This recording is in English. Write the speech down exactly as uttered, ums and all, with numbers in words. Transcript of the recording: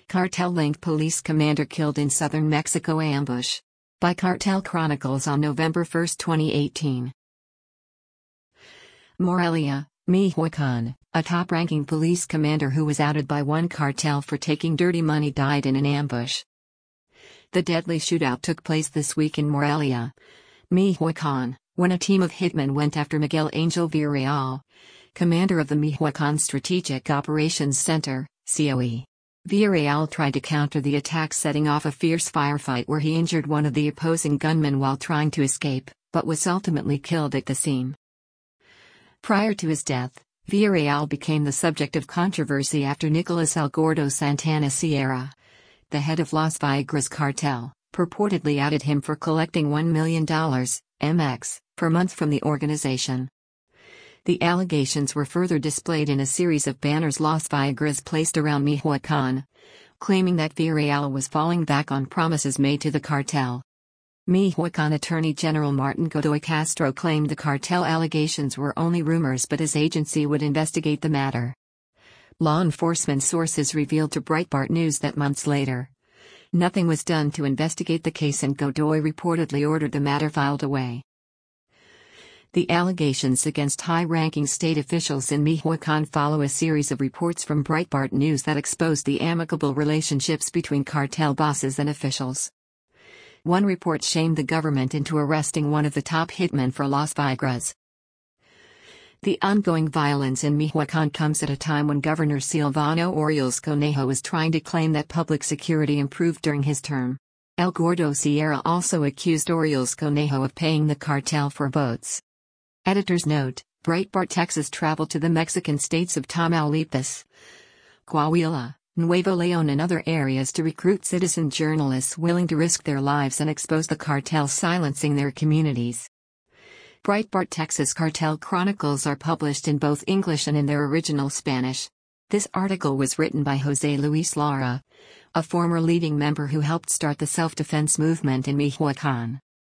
Cartel-linked police commander killed in southern Mexico ambush. By Cartel Chronicles on November first, twenty eighteen. Morelia, Michoacán, a top-ranking police commander who was outed by one cartel for taking dirty money died in an ambush. The deadly shootout took place this week in Morelia, Michoacán, when a team of hitmen went after Miguel Angel Villarreal, commander of the Michoacán Strategic Operations Center, C O E. Villarreal tried to counter the attack, setting off a fierce firefight where he injured one of the opposing gunmen while trying to escape, but was ultimately killed at the scene. Prior to his death, Villarreal became the subject of controversy after Nicolas El Gordo Santana Sierra, the head of Las Vegas cartel, purportedly outed him for collecting one million dollars M X per month from the organization. The allegations were further displayed in a series of banners Las Vegas placed around Michoacán, claiming that Villarreal was falling back on promises made to the cartel. Michoacán Attorney General Martin Godoy Castro claimed the cartel allegations were only rumors, but his agency would investigate the matter. Law enforcement sources revealed to Breitbart News that months later, nothing was done to investigate the case, and Godoy reportedly ordered the matter filed away. The allegations against high-ranking state officials in Michoacán follow a series of reports from Breitbart News that exposed the amicable relationships between cartel bosses and officials. One report shamed the government into arresting one of the top hitmen for Las Vegas. The ongoing violence in Michoacán comes at a time when Governor Silvano Aureoles Conejo is trying to claim that public security improved during his term. El Gordo Sierra also accused Aureoles Conejo of paying the cartel for votes. Editor's note: Breitbart Texas traveled to the Mexican states of Tamaulipas, Coahuila, Nuevo León and other areas to recruit citizen journalists willing to risk their lives and expose the cartel silencing their communities. Breitbart Texas Cartel Chronicles are published in both English and in their original Spanish. This article was written by José Luis Lara, a former leading member who helped start the self-defense movement in Michoacán.